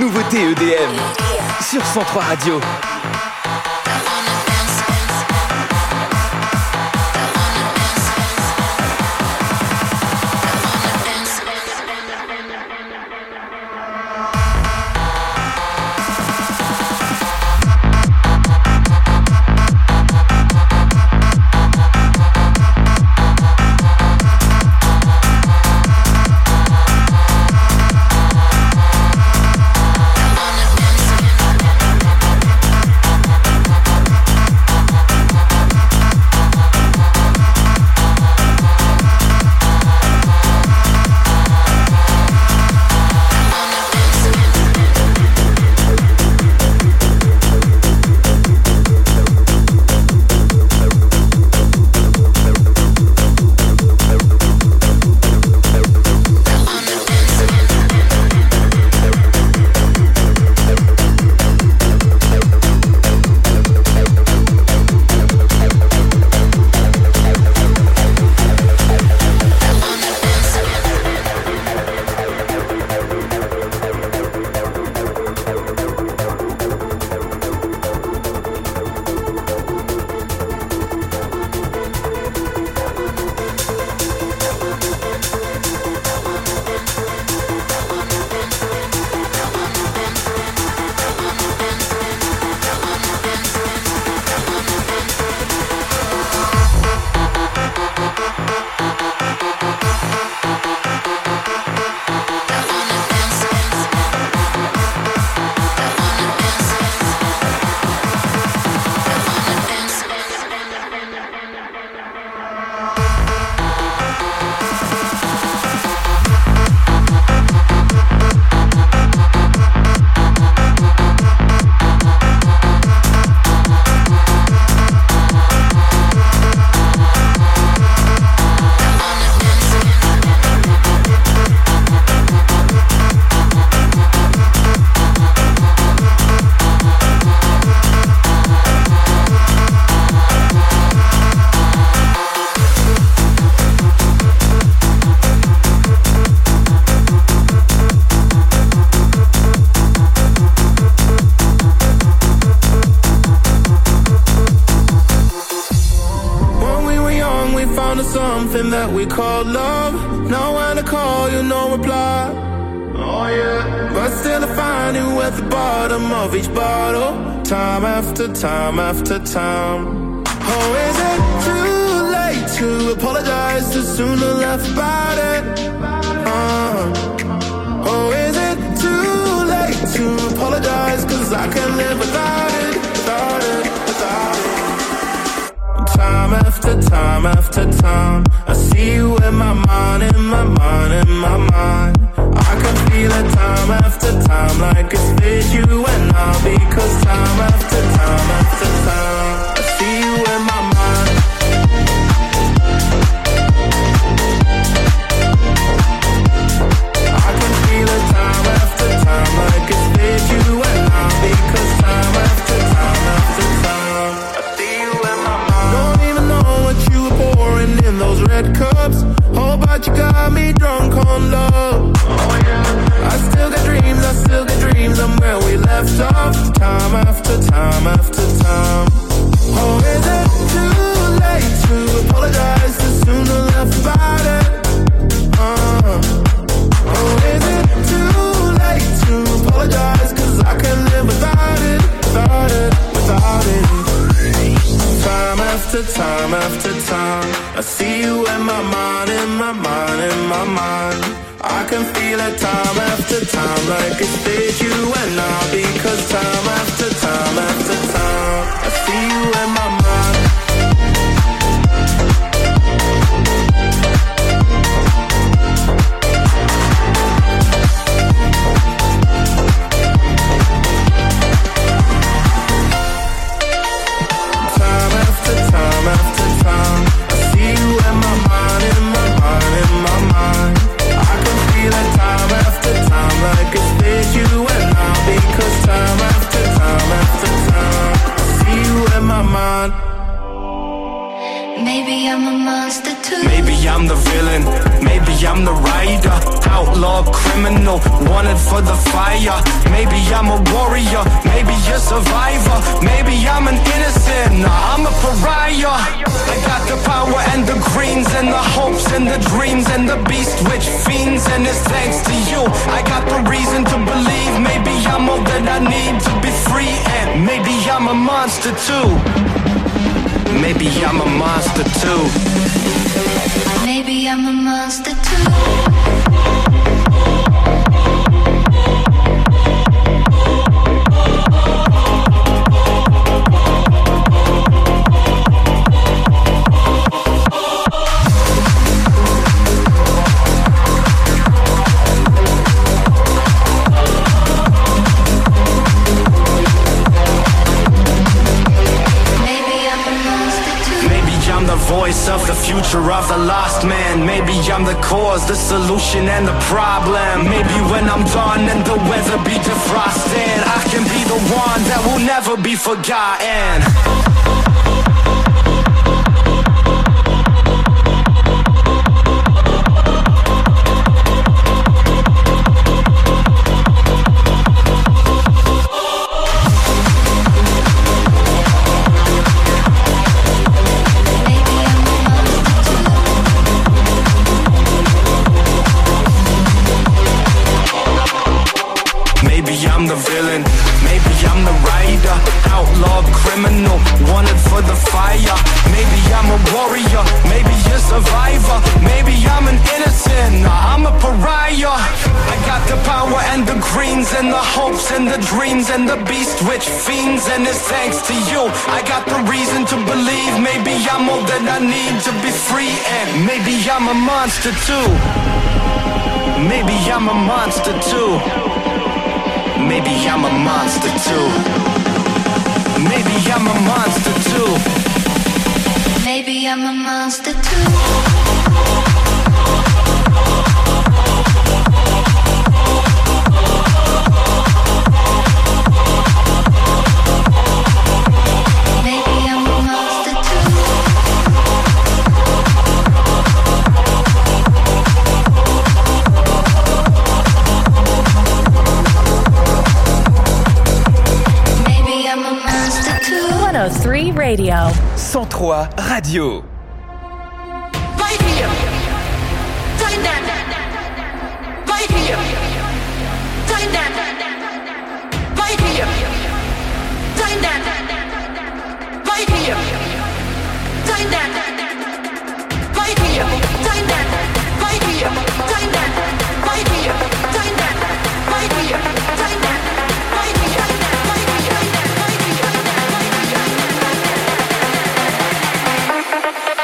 Nouveauté EDM sur 103 Radio. Something that we call love. Now when I call you, no reply. Oh yeah. But still I find you at the bottom of each bottle, time after time after time. Oh, is it too late to apologize? Too soon to laugh about it. Oh, is it too late to apologize? 'Cause I can't live without it, without it, without it. Time after time after time, I see you in my mind, in my mind, in my mind. I can feel it time after time, like it's with you and I. Because time after time after time, I see you in my mind. I can feel it time after time, like it's with you and I. Because time after time after time, I see you in my mind. Don't even know what you were pouring in those red cups. Oh, but you got me drunk on love. Oh yeah. I still got dreams, I'm where we left off. Time after time after time. Oh, is it too late to apologize? Too soon to laugh about it. Oh, is it too late to apologize? 'Cause I can't live without it, without it, without it. Time after time after time, I see you in my mind, in my mind, in my mind. I can feel it time after time, like it's with you and I. Because time after time after time, I see you in my mind. Time after time after time, I see you in my mind, in my mind, in my mind. I can feel it time after time, like it's with you and I. Because time after time after time, I see you in my mind. Maybe I'm a monster too. Maybe I'm the villain, maybe I'm the rider, outlaw, criminal, wanted for the fire. Maybe I'm a warrior, maybe a survivor. Maybe I'm an innocent, nah, I'm a pariah. I got the power and the greens and the hopes and the dreams and the beast which fiends, and it's thanks to you I got the reason to believe. Maybe I'm all that I need to be free, and maybe I'm a monster too. Maybe I'm a monster too. Maybe I'm a monster too. Voice of the future of the lost man. Maybe I'm the cause, the solution and the problem. Maybe when I'm done and the weather be defrosted, I can be the one that will never be forgotten. I'm the villain, maybe I'm the rider, outlaw, criminal, wanted for the fire. Maybe I'm a warrior, maybe a survivor. Maybe I'm an innocent, nah, I'm a pariah. I got the power and the greens and the hopes and the dreams and the beast which fiends, and it's thanks to you I got the reason to believe. Maybe I'm all that I need to be free, and maybe I'm a monster too. Maybe I'm a monster too. Maybe I'm a monster too. Maybe I'm a monster too. Maybe I'm a monster too. Radio. 103 Radio. Right here. Time that. Right here. Time that. Right here. Time that. Right here. Time that. Right here. Time that. Right here. Time that. Right here. Time that. Right here. Time that. Right here. Right here.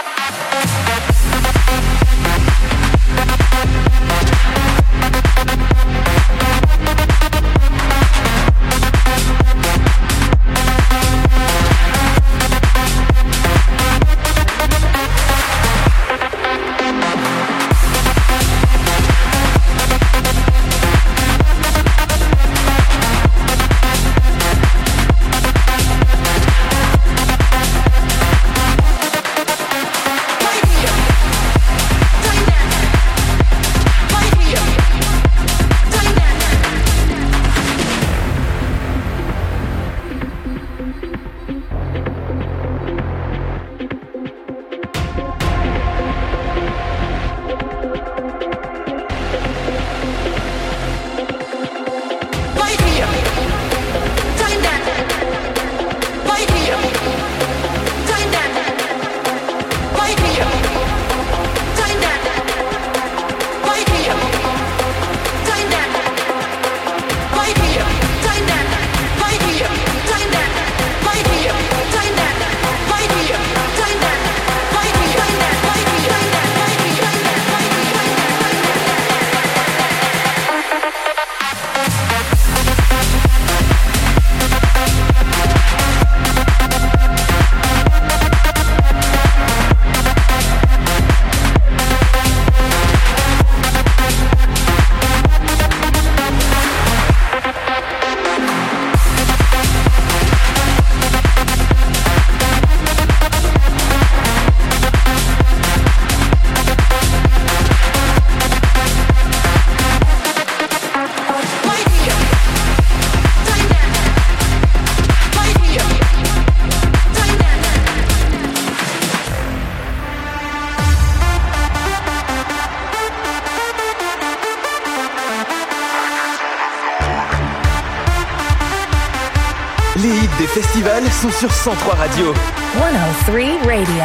des festivals sont sur 103 Radio. 103 Radio.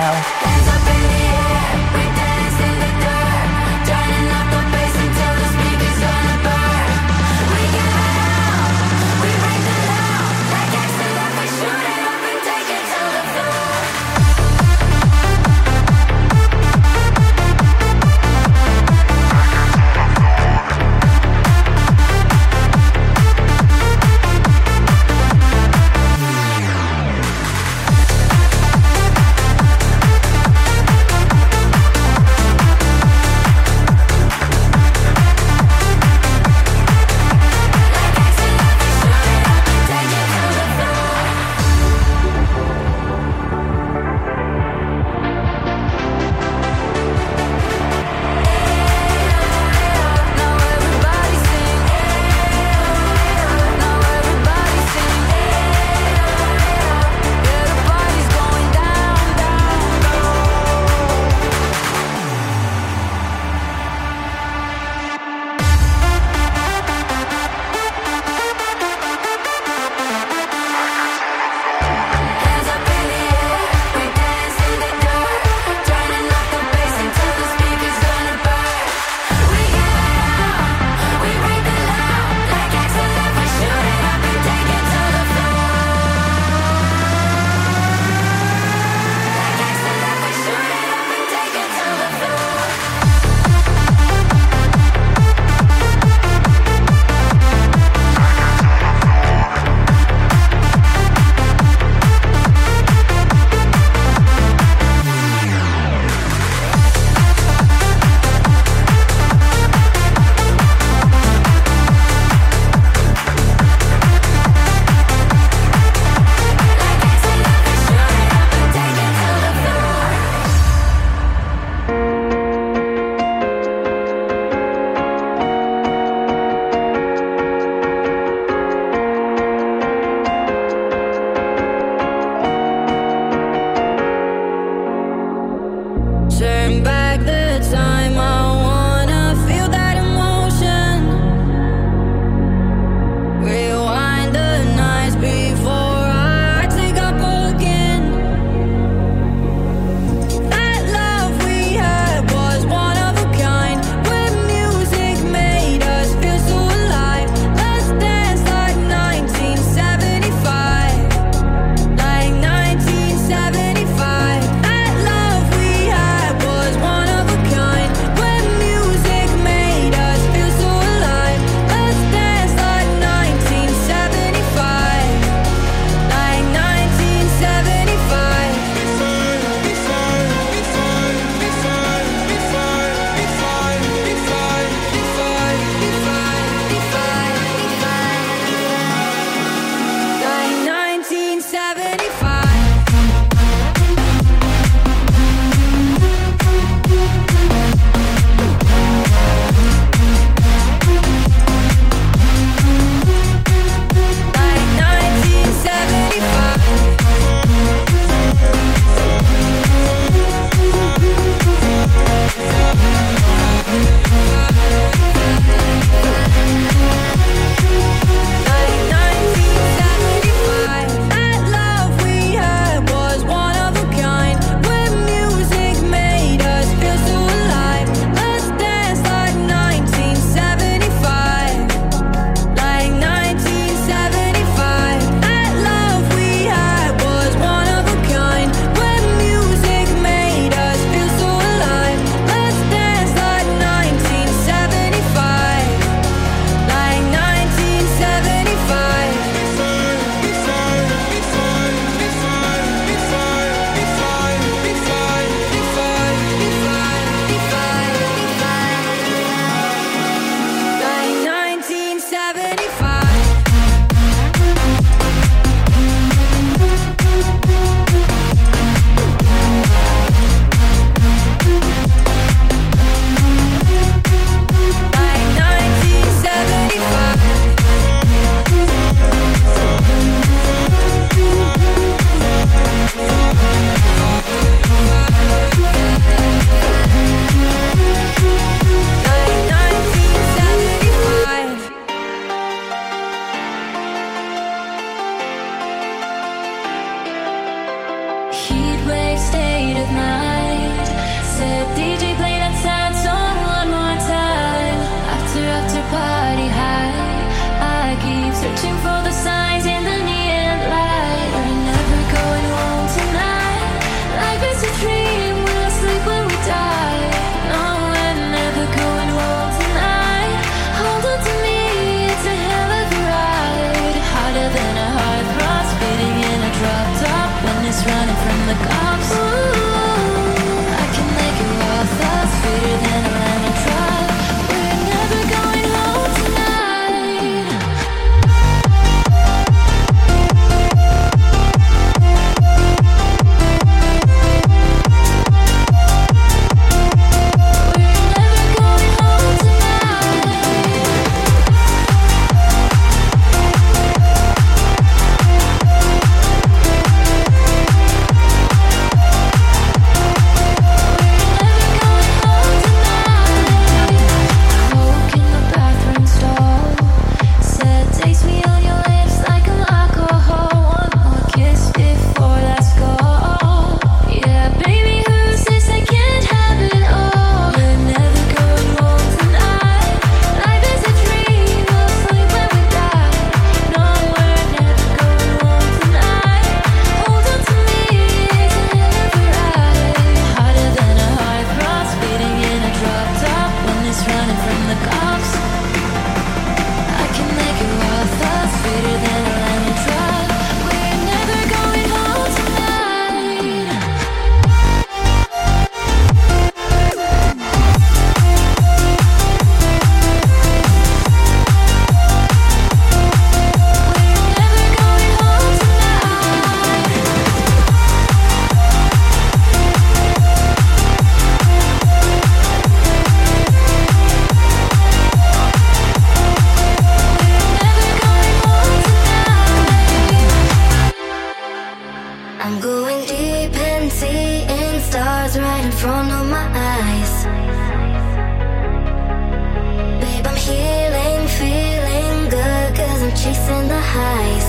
highs.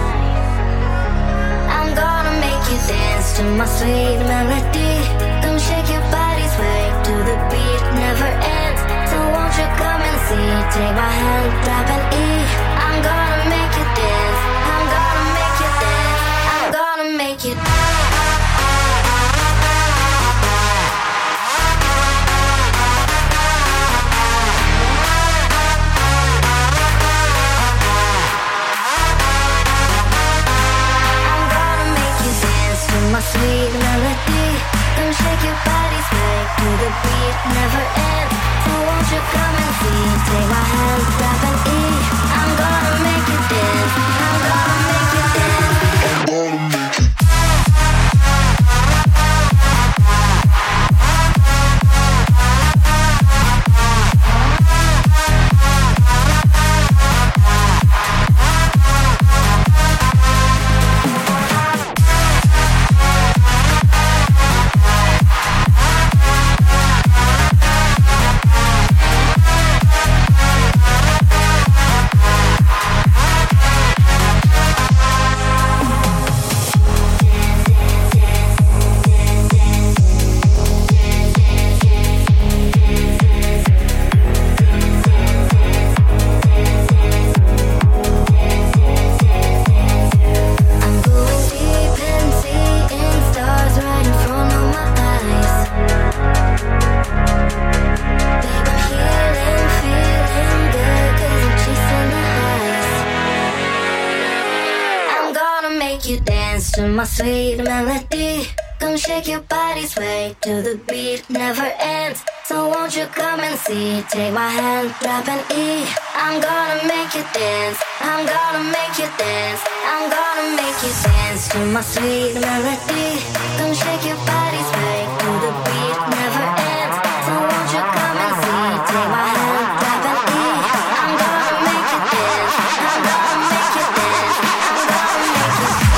I'm gonna make you dance to my sweet melody. Come shake your body, sway to the beat, never ends. So won't you come and see? Take my hand, grab an E. I'm gonna make you dance. I'm gonna make you dance. I'm gonna make you dance. My sweet melody, come shake your body, sway to the beat, never ends. So won't you come and see? Take my hand, grab an E. I'm gonna make you dance. I'm gonna make you dance. I'm gonna make you. My sweet melody, come shake your body, sway to the beat, never ends. So won't you come and see? Take my hand, grab an E. I'm gonna make you dance. I'm gonna make you dance. I'm gonna make you dance to my sweet melody. Come shake your body, sway to the beat, never ends. So won't you come and see? Take my hand, grab an E. I'm gonna make you dance. I'm gonna make you dance. I'm gonna make you dance.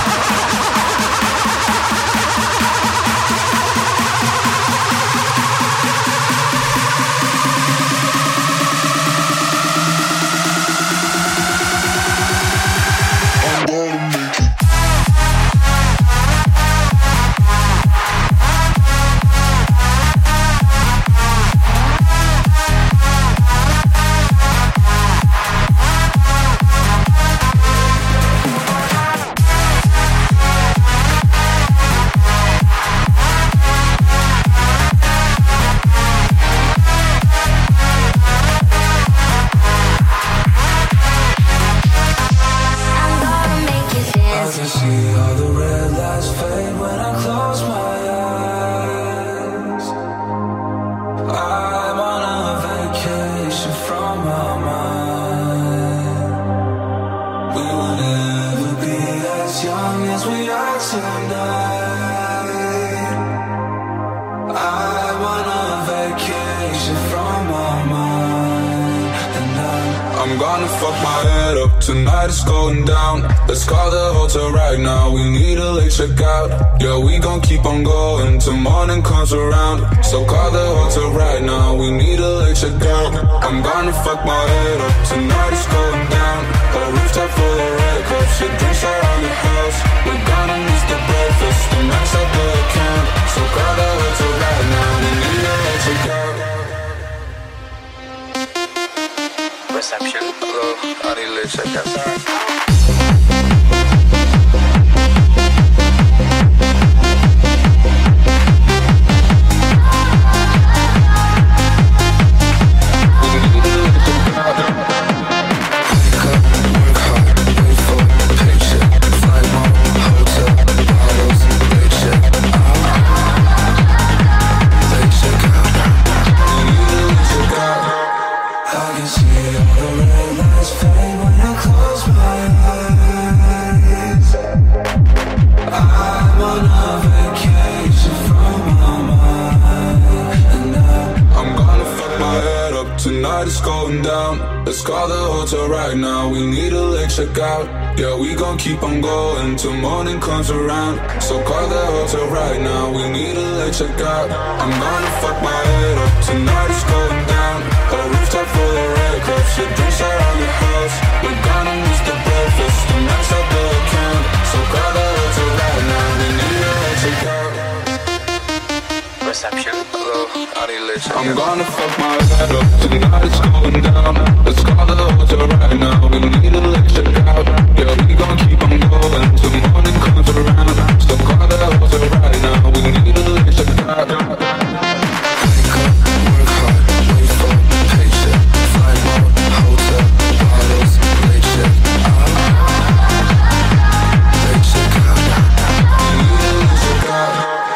Tonight it's going down. Let's call the hotel right now. We need a late checkout. Yeah, we gon' keep on going till morning comes around. So call the hotel right now. We need a late checkout. I'm gonna fuck my head up. Tonight it's going down. A rooftop full of red cups. Your drinks around the house. We're gonna miss the breakfast. The max out the account. So call the hotel right now. We need a late checkout. Reception. Hello, I need a little check-out. Sorry. Let's call the hotel right now. We need a late checkout. Yeah, we gon' keep on going till morning comes around. So call the hotel right now. We need a late checkout. I'm gonna fuck my head up. Tonight it's going down. A rooftop full of red cups. Your drinks around the house. We're gonna miss the breakfast. Reception, hello, annihilation. I'm gonna fuck my head up, tonight it's going down. Let's call the hotel right now, we need electric out. Yeah, we gon' keep on going till morning comes around. So call the hotel right now, we need electric out. Wake up, work hard, wait for paycheck. Fly mode, hotel, bottles, late check out. Late check out. We need electric out.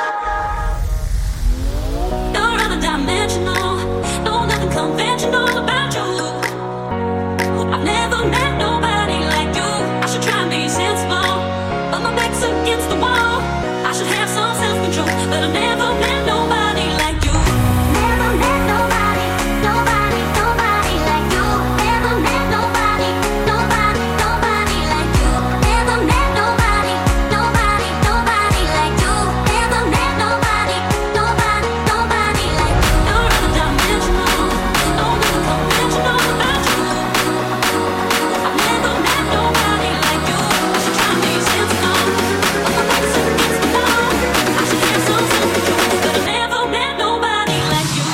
You're other dimensional, no nothing conventional about you. I've never met nobody like you. I should try and be sensible, but my back's against the wall. I should have some self-control, but I've never met nobody like you. Never met nobody, nobody, nobody like you. Never met nobody, nobody, nobody like you. Never met nobody, nobody, nobody like you. Never met nobody, nobody, nobody like you. You're other dimensional, no nothing conventional about you. I've never met nobody like you. I should try and be sensible, but my back's against the wall. I should have some self-control, but I've never met nobody like you.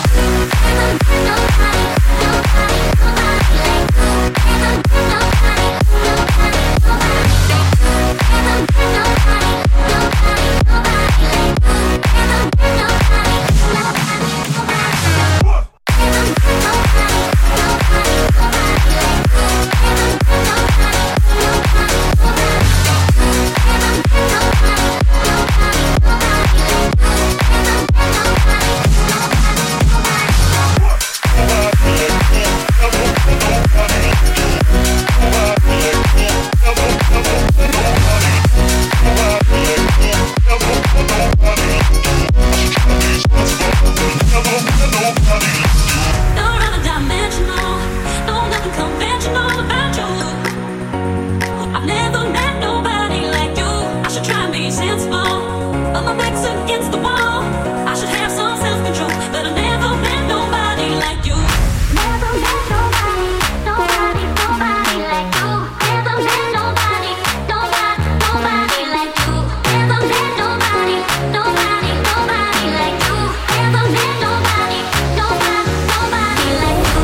You're other dimensional, no nothing conventional about you. I've never met nobody like you. I should try and be sensible, but my back's against the wall. I should have some self-control, but I've never met nobody like you. Never met nobody, nobody, nobody like you. Never met nobody, nobody, nobody like you. Never met nobody, nobody, nobody like you. Never met nobody, nobody, nobody like you.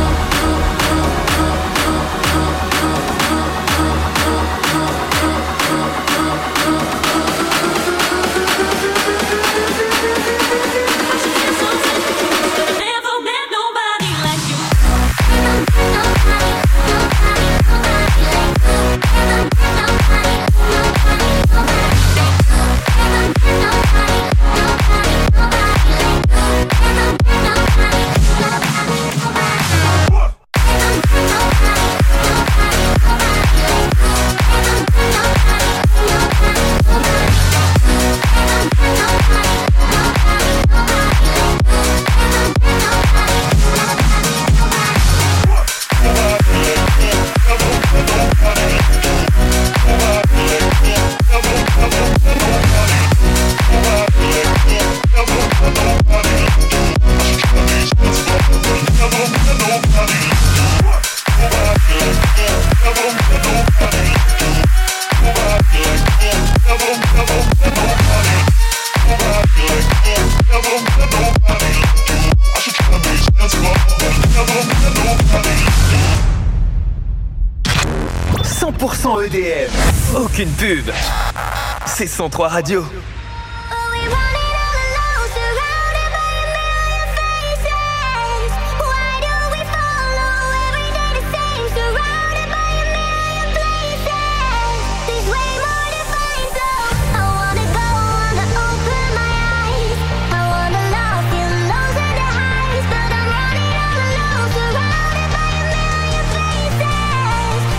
I should have some self-control, but I've never met nobody like you. EDM, aucune pub. C'est 103 Radio. I don't wanna fall.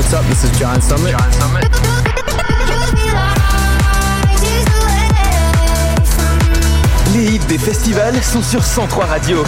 what's up? This is John Summit. Les hits des festivals sont sur 103 Radio.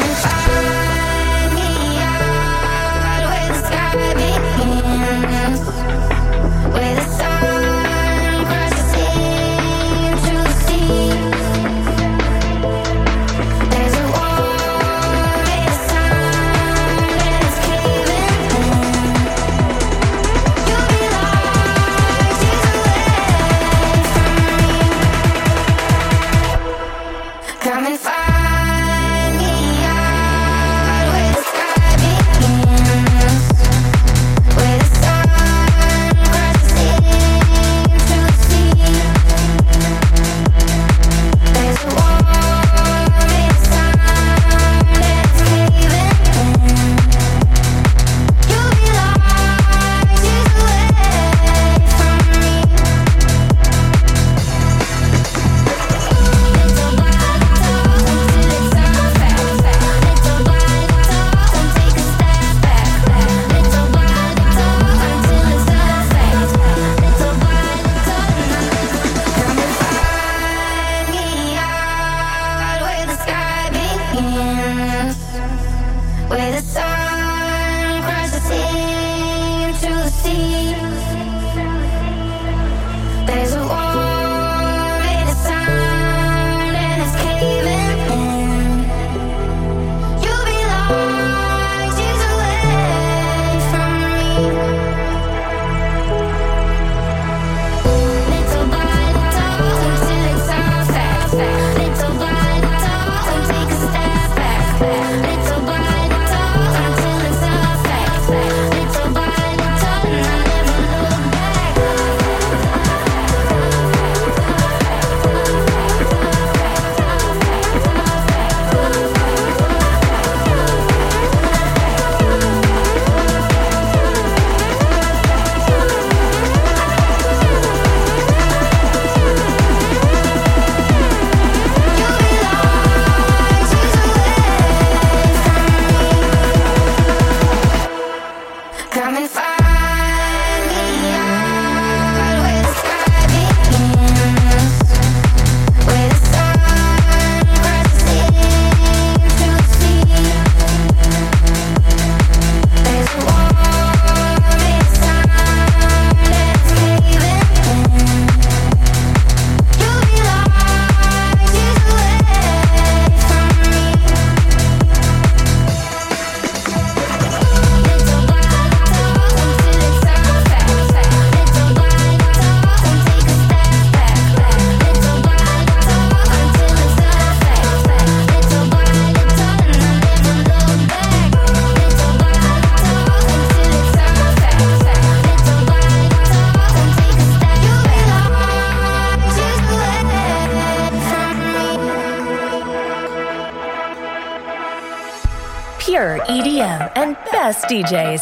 Pure EDM and best DJs.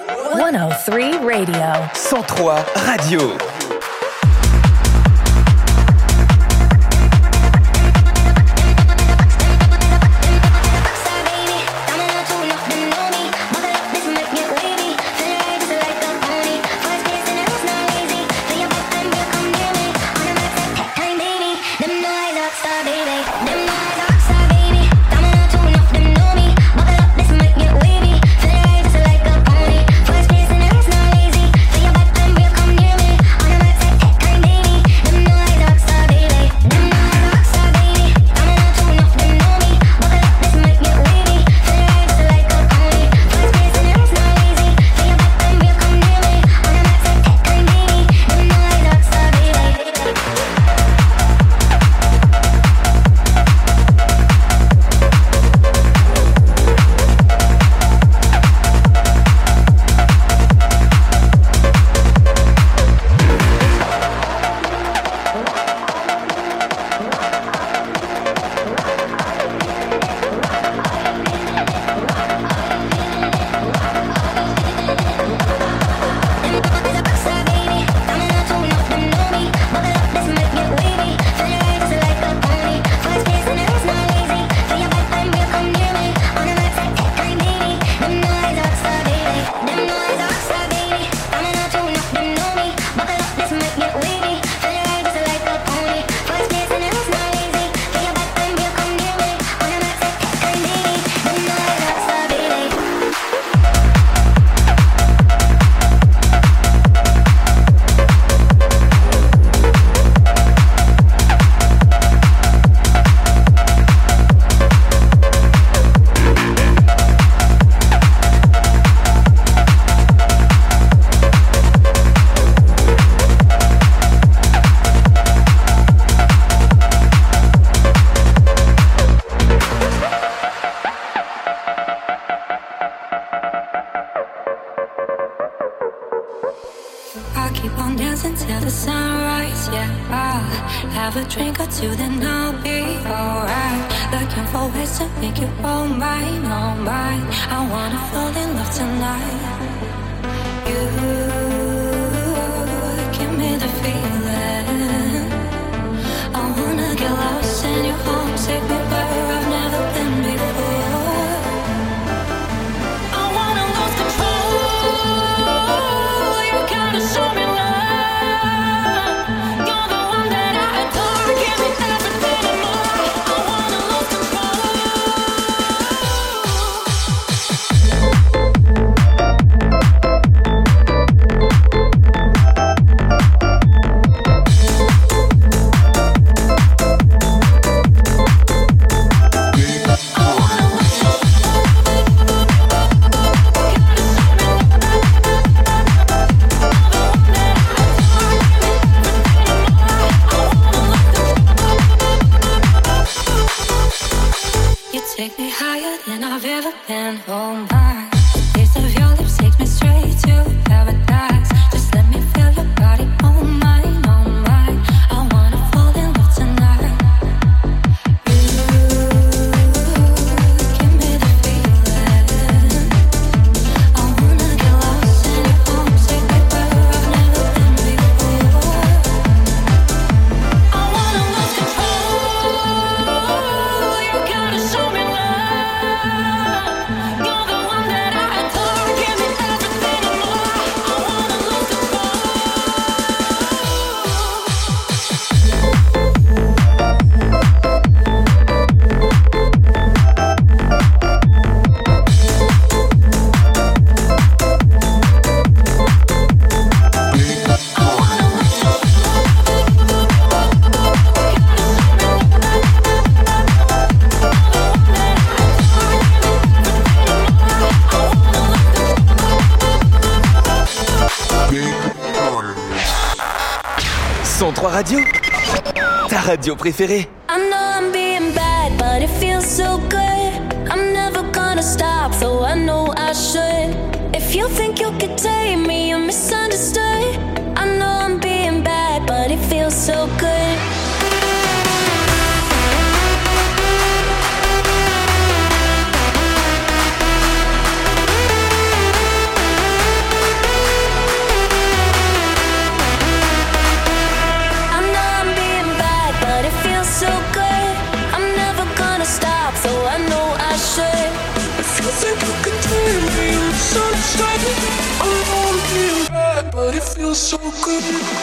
103 Radio. 103 Radio. First kiss and it's not easy. Feel your back and we'll come near me. can dance until the sunrise, yeah. I'll have a drink or two, then I'll be alright. Looking for ways to make you all mine, all mine. I wanna fall in love tonight. You give me the feeling. I wanna get lost in your home, take me where I've never been before. I wanna lose control. You gotta show me love. You're the one that I adore. Give me everything and more. I wanna lose take me higher than I've ever been. Oh my, the taste of your lips takes me straight to paradise. Just let me feel your body, oh mine, oh mine. I wanna fall in love tonight. You give me the feeling. I wanna get lost in your arms, take me where I've never been before. I wanna lose control. You gotta show me. Radio, ta radio préférée. I know I'm being bad, but it feels so good. I'm never gonna stop, though I know I should. If you think you could take me, you're misunderstood. I know I'm being bad, but it feels so good. So good, I'm never gonna stop, so I know I should. If you think you can take me, you misunderstand. I know I'm being bad, but it feels so good.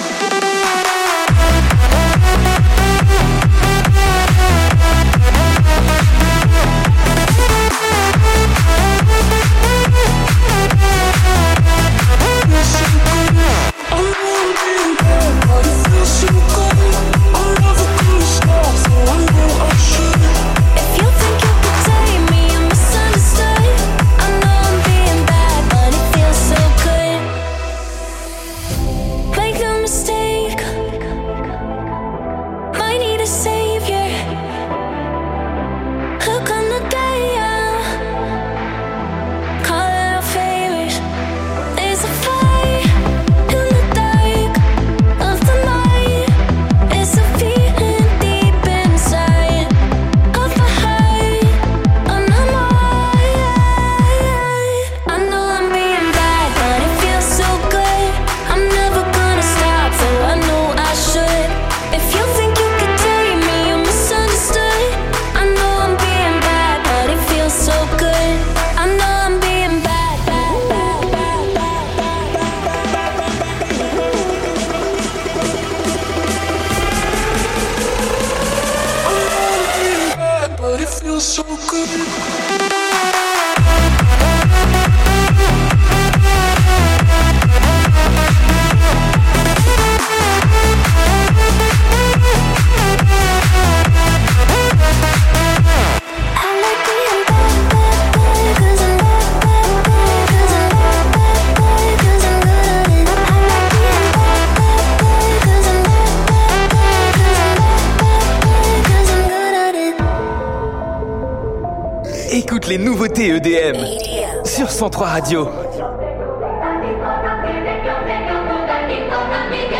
Écoute les nouveautés EDM sur 103 Radio.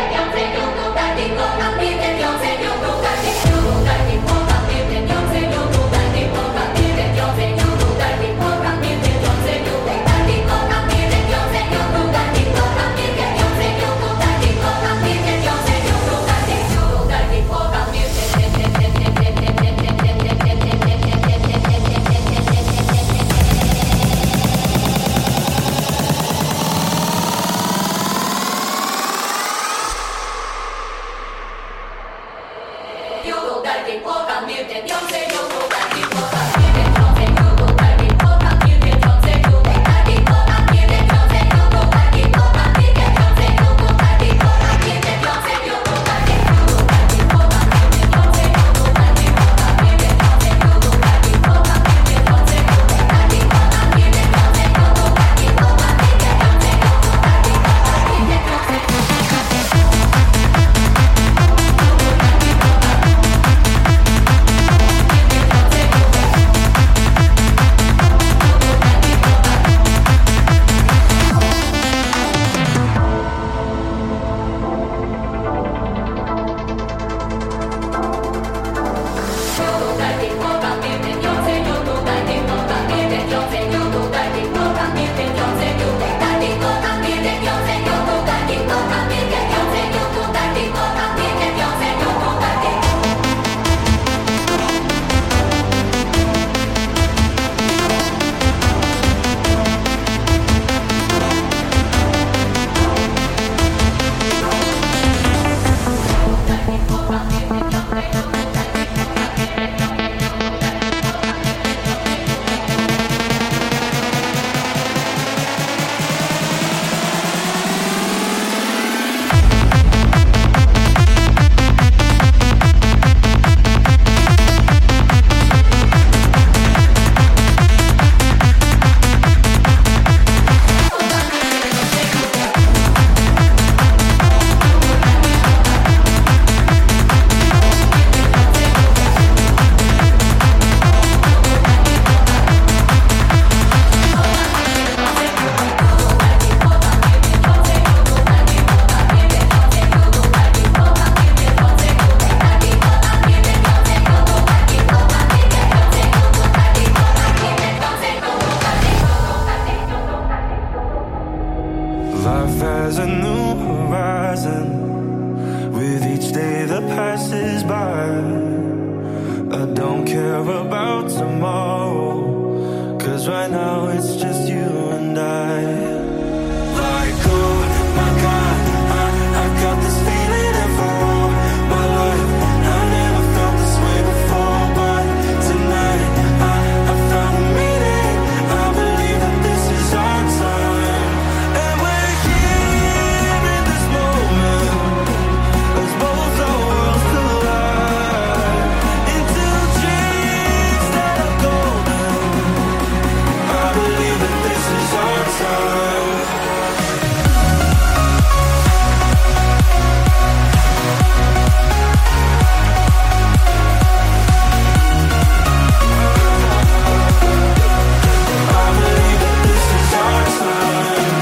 Life has a new horizon. With each day that passes by, I don't care about tomorrow, 'cause right now it's just you and I. Like, oh my God, I got this feeling and for all my life I never felt this way before. But tonight I found a meaning. I believe that this is our time, and we're here in this moment as both our worlds collide into dreams that are golden. I believe that this is our time. I believe that this is our time.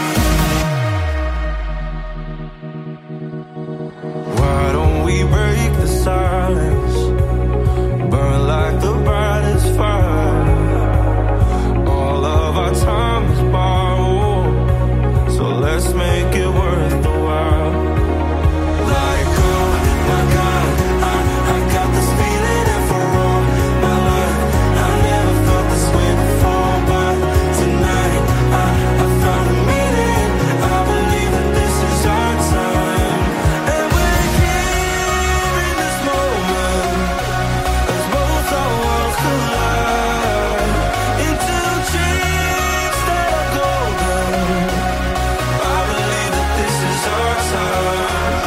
Why don't we break the silence? Burn like the brightest fire. All of our time is borrowed, so let's make it worth the while. Like, oh my God, I got this feeling and for all my life I never felt this way before. But tonight I found a meaning. I believe that this is our time, and we're here in this moment as both our worlds collide into dreams that are golden. I believe that this is our time.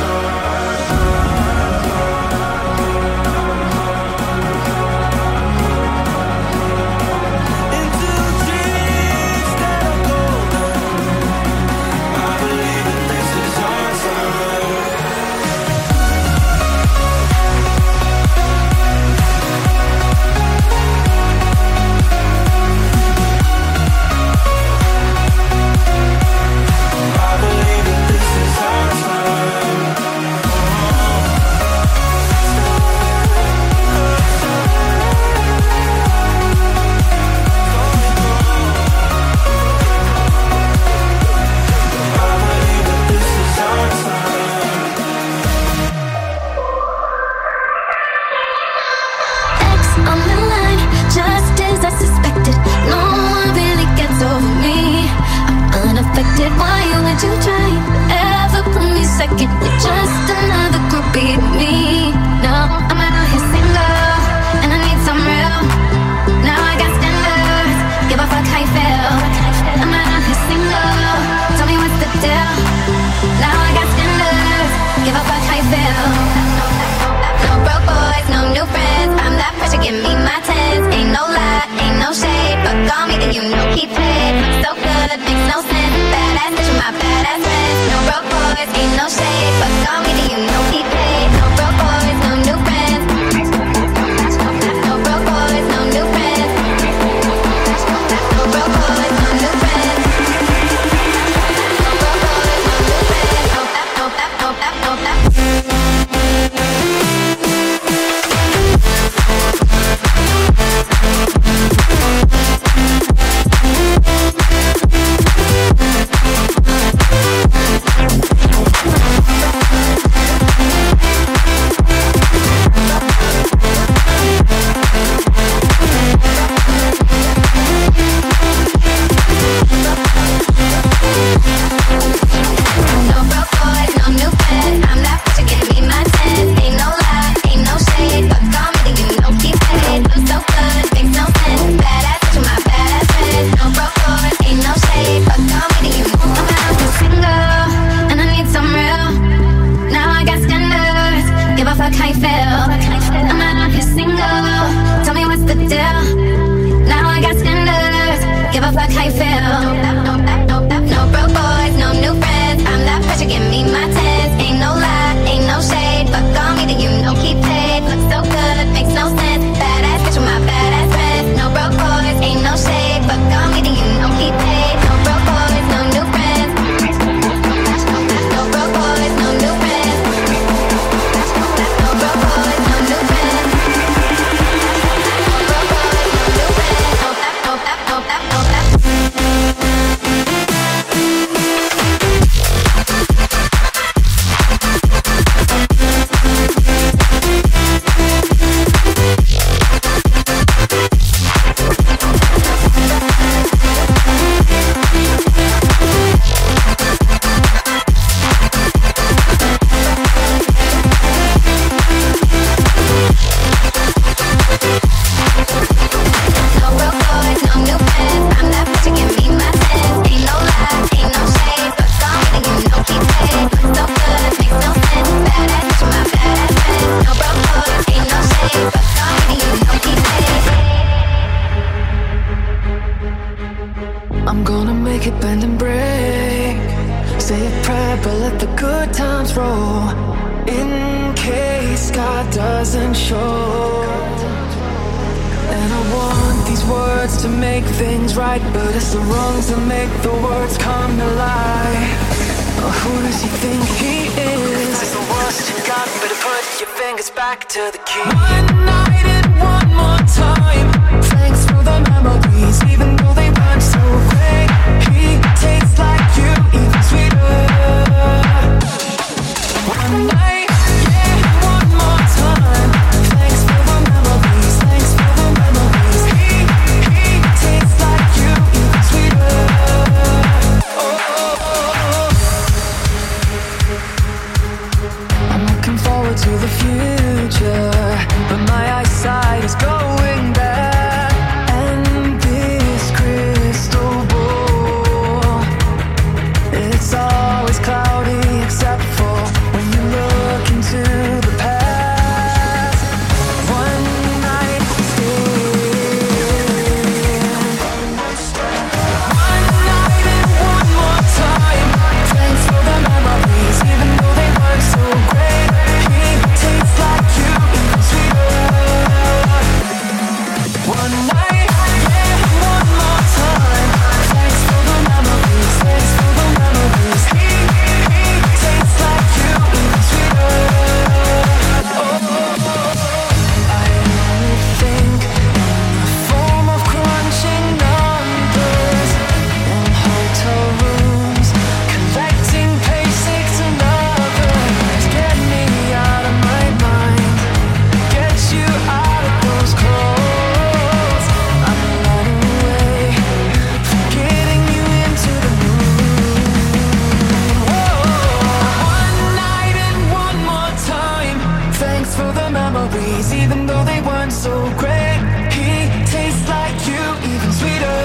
Into dreams that are golden. I believe that this is our time. I believe that this is our time. I believe that this is our time. X on the line, just as I suspected. No one really gets over me. I'm unaffected. Why would you try ever put me second? You're just another groupie to me. No, I'm out here single, and I need some real. Now I got standards. Give a fuck how you feel. I'm out here single. Tell me what's the deal. Now I got standards. Give a fuck how you feel. No broke boys, no new friends. I'm that pressure, give me my tens. Ain't no lie, ain't no shade. Fuck on me, then you know he played. Fuck so good, makes no sense. Badass bitch with my badass friends. No broke boys, ain't no shade. Fuck on me, then you know he played. No broke boys, no new friends. No broke boys, no new friends. No broke boys, no new friends. No broke boys, no new friends. No that, no that, no that, no that. I'm gonna make it bend and break. Say a prayer, but let the good times roll. In case God doesn't show. And I want these words to make things right, but it's the wrongs that make the words come to life. Oh, who does he think he is? It's the worst you got, better put your fingers back to the key. One night and one more time. Thanks for the memories, even though they weren't so great. He tastes like you, even sweeter. One night, yeah, one more time. Thanks for the memories, thanks for the memories. He tastes like you, even sweeter. I'm looking forward to the future, but my eyesight is going bad. And this crystal ball, it's always cloudy except for when you look into the past. One night stand. One night and one more time. Thanks for the memories, even though they weren't so great. He tastes like you, even sweeter. One night, yeah, one more time. Thanks for the memories, thanks for the memories. He tastes like you, even sweeter. I only think in the form of crunching numbers in hotel rooms, collecting paychecks and others. Get me out of my mind, get you out of those clothes. I'm running away, getting you into the mood. One night and one more time. Thanks for the memories, even though they weren't so great. He tastes like you, even sweeter.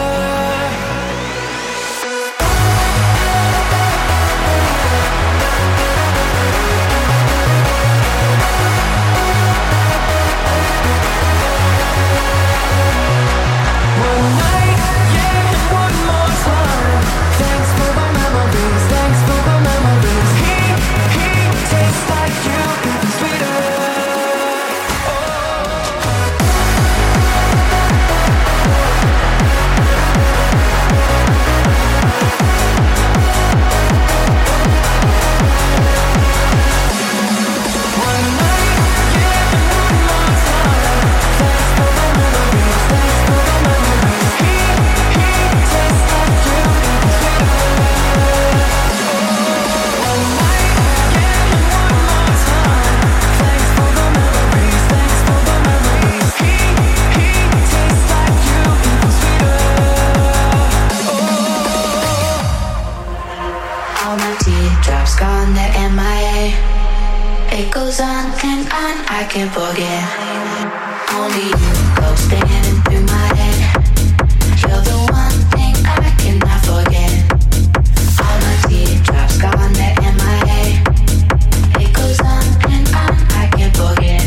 One night, yeah, one more time. Thanks for the memories, thanks for the memories. He tastes like you, even sweeter. One night, yeah, one more time. Thanks for the memories, thanks for the memories. He tastes like you, even sweeter. One night, yeah, one more time. Thanks for the memories, thanks for the memories. He tastes like you, even sweeter. All my teardrops gone, they're MIA. It goes on and on, I can't forget. Only you go spinning through my head. You're the one thing I cannot forget. All my teardrops gone, they're MIA. It goes on and on, I can't forget.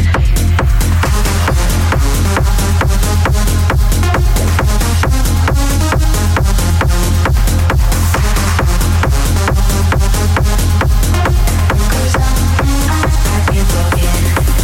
Goes on and on, I can't forget.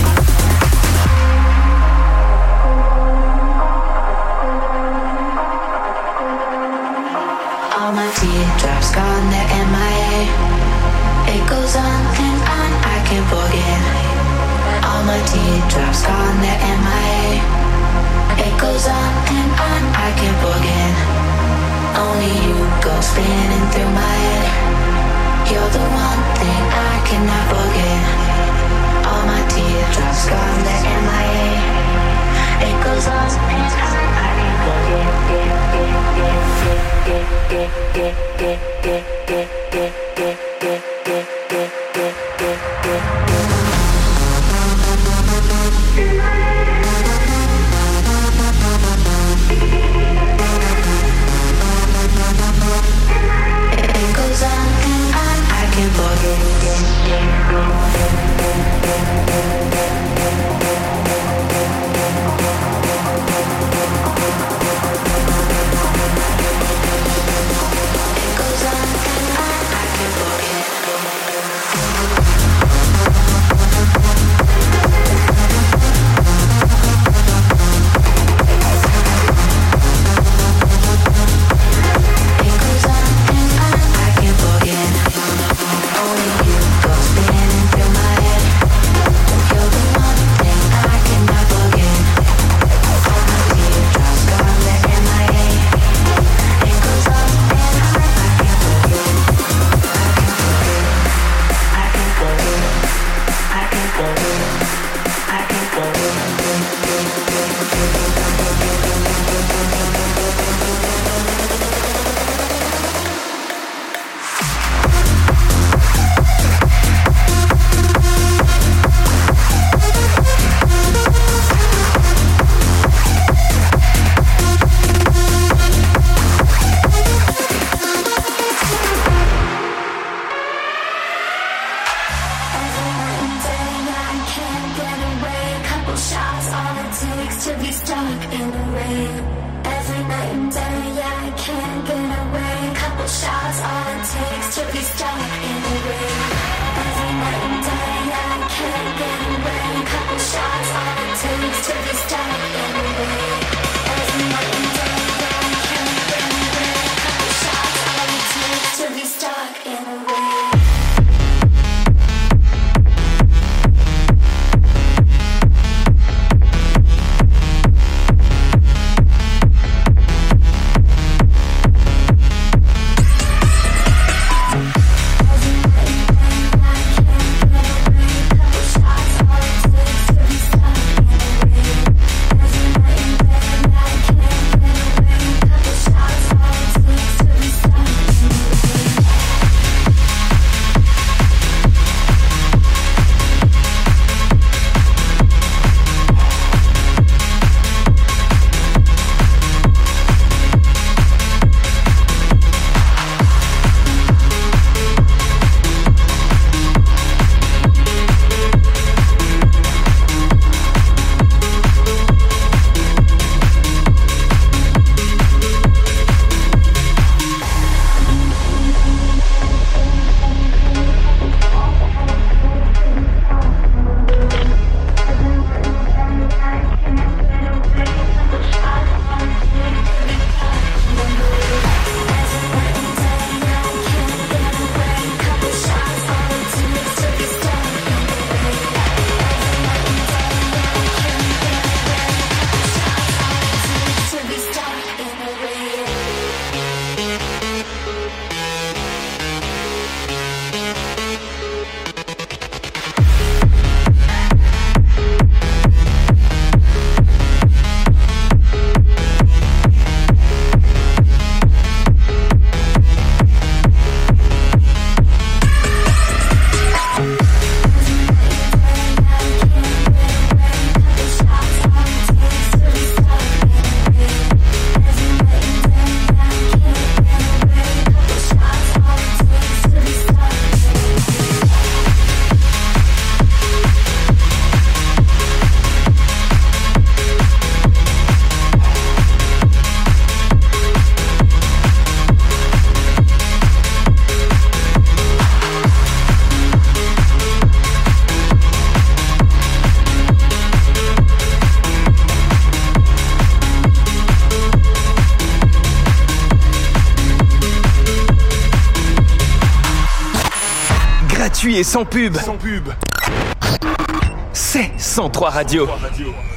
All my teardrops gone, they're MIA. It goes on and on, I can't forget. All my teardrops gone, they're MIA. It goes on and on, I can't forget. Only you go spinning through my head. You're the one thing I cannot forget. All my teardrops gone, they're MIA. It goes on and on, I can't forget. It goes on and on, I can't forget. gratuit et sans pub. C'est 103 Radio.